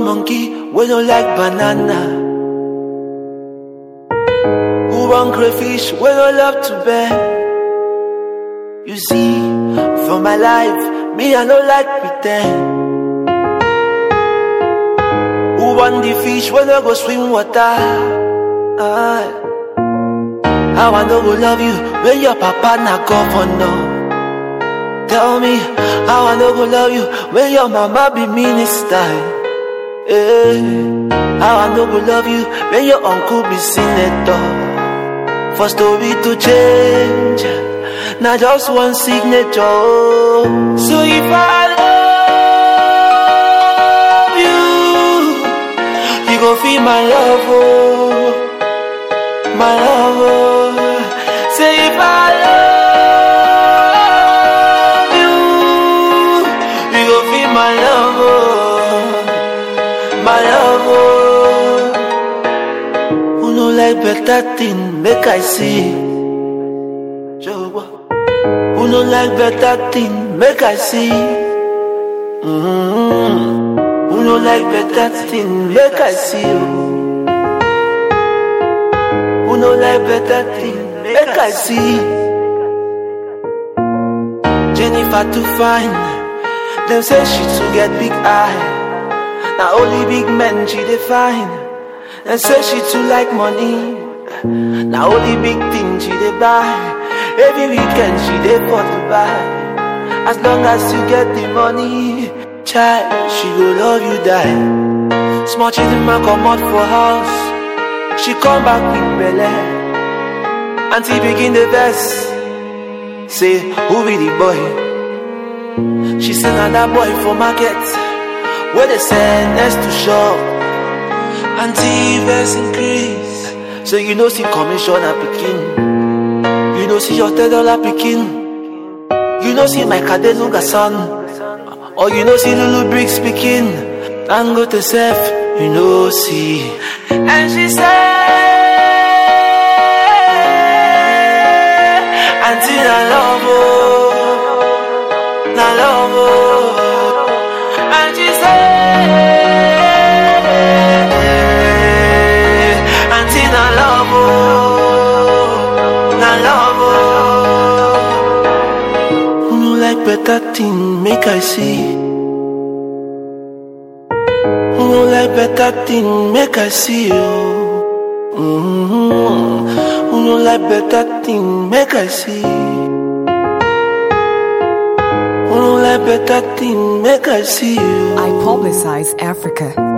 monkey, we don't like banana. Who want crayfish, we don't love to bend. You see, for my life, me I don't like pretend. Who want the fish, we don't go swim water. How I know go love you when your papa na governor. Tell me, how I know go love you when your mama be minister. How I know go love you when your uncle be senator. For story to change, not just one signature. So if I love you, you gon' feel my love, oh, my love, oh. Say if I love you, you gon' feel my love, oh, my love, oh. Who no like better thing, make I see. Who no like better thing, make I see. Who no like better thing, make I see. Who no like better thing, make I see. Jennifer too fine, them say she too get big eye. Now only big men she define. Them say she too like money. Now only big things she dey buy. Every weekend she dey for Dubai. As long as you get the money, child, she go love you die. Small children man come out for house, she come back with belle. Auntie begin the verse, say who be the boy? She say na that boy for market, where they send next to shop. Auntie verse increase, so you know see commissioner pikin. You know see your $10 picking. You know see my Kadeluga son. Or you know see Lulu Briggs speaking. And go to self, you know see. And she said, Auntie na love, na love. And she said, Auntie na love, na love. Who no like better thing, make I see. Who no like better thing, make I see. Who no like better thing, make I see. Who no like better thing, make I see. I publicize Africa.